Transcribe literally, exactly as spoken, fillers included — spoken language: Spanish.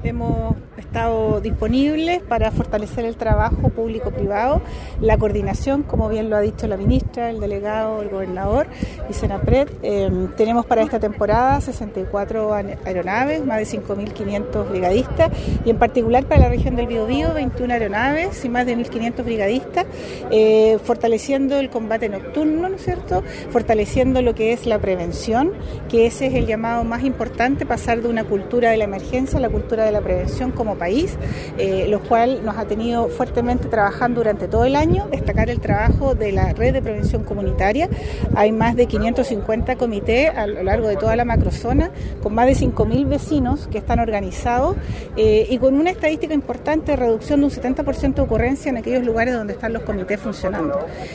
hemos estado disponibles para fortalecer el trabajo público-privado, la coordinación, como bien lo ha dicho la ministra, el delegado, el gobernador y Senapred. Eh, tenemos para esta temporada sesenta y cuatro aeronaves, más de cinco mil quinientos brigadistas y en particular para la región del Biobío, veintiuna aeronaves y más de mil quinientos brigadistas, eh, fortaleciendo el combate nocturno, ¿no es cierto?, fortaleciendo lo que es la prevención, que ese es el llamado más importante, pasar de una cultura de la emergencia a la cultura de la prevención como país, eh, lo cual nos ha tenido fuertemente trabajando durante todo el año. Destacar el trabajo de la red de prevención comunitaria. Hay más de quinientos cincuenta comités a lo largo de toda la macrozona, con más de cinco mil vecinos que están organizados eh, y con una estadística importante de reducción de un setenta por ciento de ocurrencia en aquellos lugares donde están los comités funcionando.